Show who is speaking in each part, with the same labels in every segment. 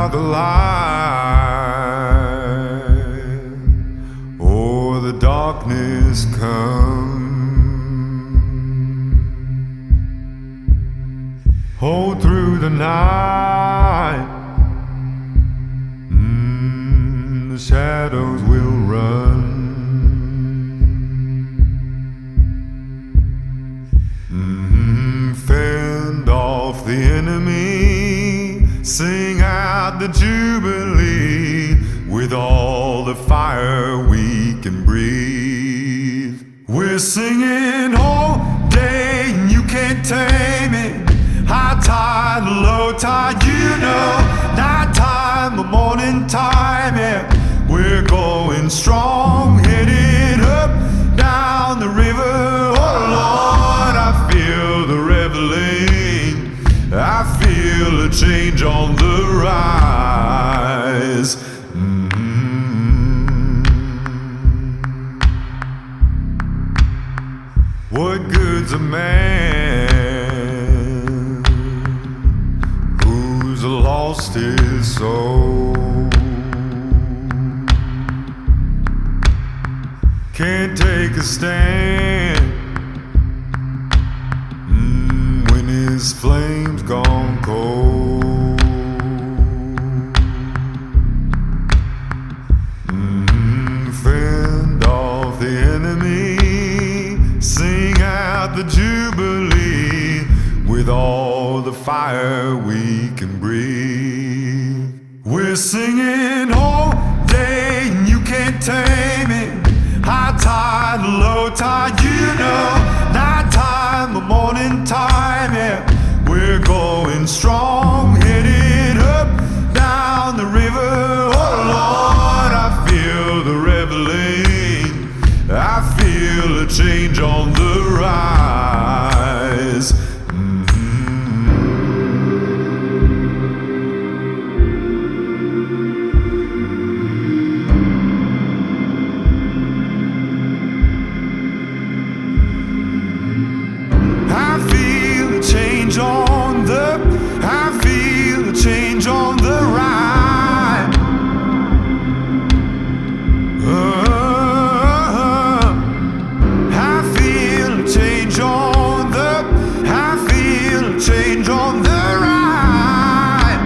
Speaker 1: out the light, or the darkness come. Hold through the night, the shadows will run. Fend off the enemy, sing out the jubilee with all the fire we can breathe. We're singing all day and you can't tame it. High tide, low tide, you know. Night time, the morning time, yeah. We're going strong, headed up, down the river. Oh Lord, I feel the reveling. I feel a change on the rise. What good's a man who's lost his soul? Can't take a stand when his flame's gone cold. Fend off the enemy, sing out the jubilee with all the fire we can breathe. We're singing all day and you can't tame it. High tide, low tide, you know. Night time, the morning time, yeah. We're going strong, headed up, down the river. Oh Lord, I feel the reveling. I feel a change on the rise. I feel a change on the ride. I feel a change on the, I feel a change on the ride.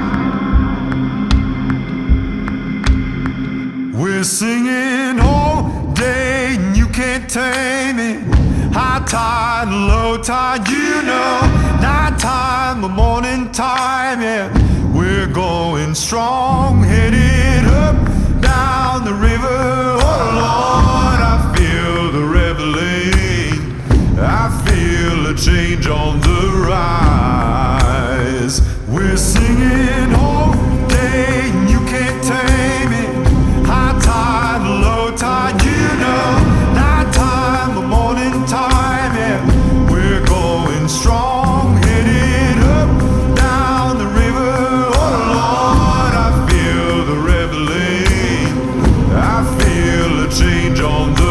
Speaker 1: We're singing all day and you can't tame it. High tide, low tide, you know. Night time, the morning time, yeah. We're going strong, headed up, down the river. Oh Lord, I feel the reveling. I feel a change on the rise. We're singing all day and you can't tame it. High tide, low tide, you know. Night time, the morning time, yeah. We're going strong, headed up, down the river. Oh Lord, I feel the reveling. I feel a change on the